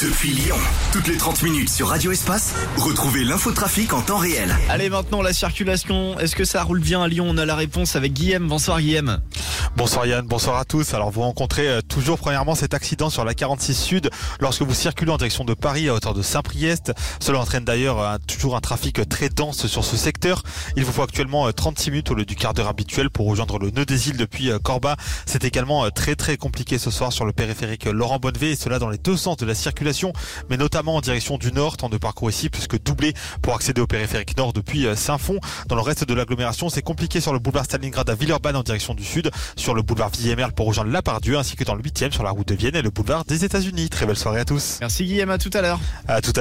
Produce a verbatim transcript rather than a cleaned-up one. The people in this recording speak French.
depuis Lyon. Toutes les trente minutes sur Radio Espace, retrouvez l'infotrafic en temps réel. Allez, maintenant la circulation, est-ce que ça roule bien à Lyon? On a la réponse avec Guillaume. Bonsoir Guillaume. Bonsoir Yann, bonsoir à tous. Alors vous rencontrez euh, toujours premièrement cet accident sur la quarante-six Sud lorsque vous circulez en direction de Paris à hauteur de Saint-Priest. Cela entraîne d'ailleurs euh, toujours un trafic très dense sur ce secteur. Il vous faut actuellement euh, trente-six minutes au lieu du quart d'heure habituel pour rejoindre le nœud des îles depuis euh, Corba. C'est également euh, très très compliqué ce soir sur le périphérique euh, Laurent Bonnevé, et cela dans les deux sens de la circulation, mais notamment en direction du nord, temps de parcours ici plus que doublé pour accéder au périphérique nord depuis euh, Saint-Fond. Dans le reste de l'agglomération, c'est compliqué sur le boulevard Stalingrad à Villeurbanne en direction du sud, sur le boulevard Villiers-Merle pour rejoindre la Pardieu, ainsi que dans le huitième sur la route de Vienne et le boulevard des États-Unis. Très belle soirée à tous. Merci Guillaume, à tout à l'heure. À tout à